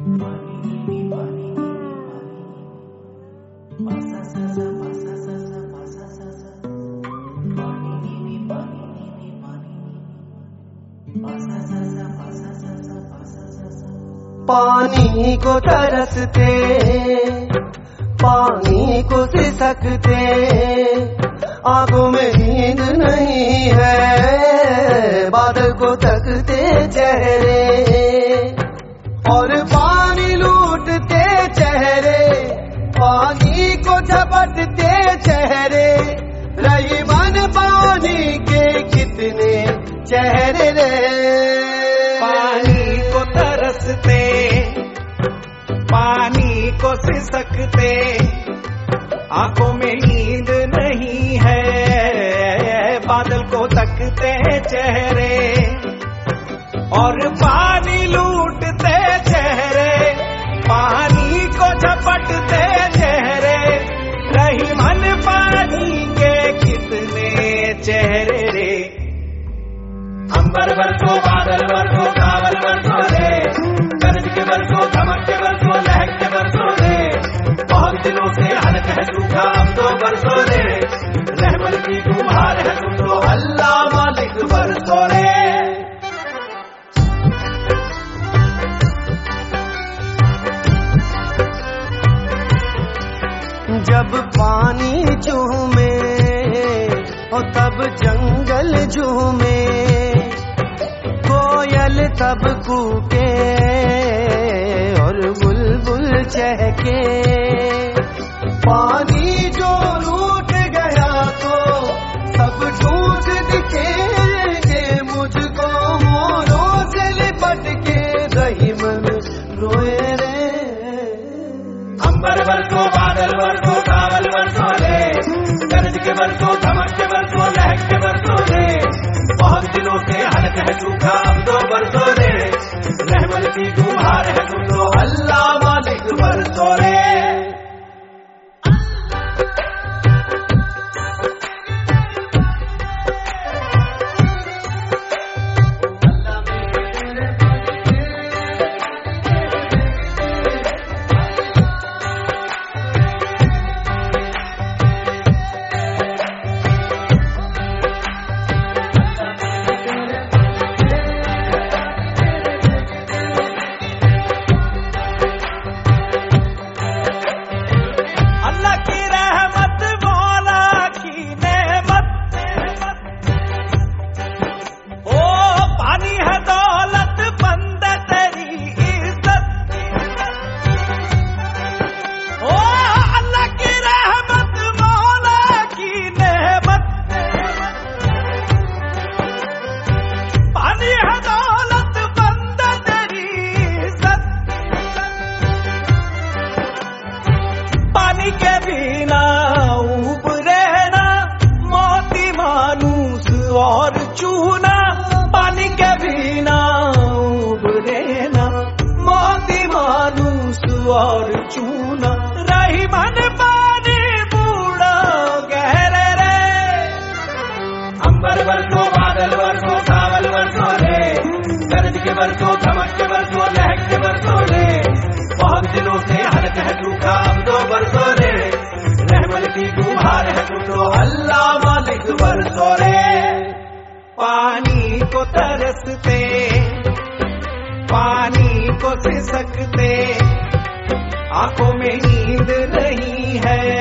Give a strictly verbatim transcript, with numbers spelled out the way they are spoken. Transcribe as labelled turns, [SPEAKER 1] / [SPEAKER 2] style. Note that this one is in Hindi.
[SPEAKER 1] पानी को तरसते, पानी को सिसकते, आंखों में नींद नहीं है, बादल को तकते चेहरे और पानी लूटते चेहरे, पानी को झपटते चेहरे, रही मन पानी के कितने चेहरे रे।
[SPEAKER 2] पानी को तरसते, पानी को सिसकते, आंखों में नींद नहीं है, बादल को तकते चेहरे और पानी लूटते चेहरे, पानी को झपटते चेहरे, रही मन पानी के कितने चेहरे रे। अंबर बरसो, बादल बरसो, कावल बरसो रे, गरज के बरसो, धमक के बरसो, लहक के बरसो रे, बहुत दिनों से हलक है सूखा अब तो बरसो रे, रहमत की तुम्हार है तुम तो अल्लाह मालिक बरसो रे।
[SPEAKER 1] जब पानी झूमे और तब जंगल झूमे, कोयल तब कूके और बुलबुल चहके, पानी जो लूट गया तो सब टूट दिखेंगे, मुझको मोरों से लिपट के रही मन रोए रे।
[SPEAKER 2] अंबर बरसो, बादल बरसो, कावल बरसो रे, गरज के बरसो, धमक के बरसो, लहक के बरसो रे, बहुत दिनों से हलक है सूखा अब तो बरसो रे, रहमत की तुम्हार है तुम तो अल्लाह मालिक बरसो रे। और चूना पानी के बिना उबरे ना, मोती मानूस और चूना, रही मन पानी बूढ़ा गहरे रे। अंबर बरसो, बादल बरसो, कावल बरसो रे, गरज के बरसो, धमक के बरसो, लहक के बरसो रे, बहुत दिनों से हलक है सूखा अब तो बरसो रे, रहमत की तुम्हार है तुम तो अल्लाह मालिक बरसो रे। पानी को तरसते, पानी को सिसकते, आंखों में नींद नहीं है,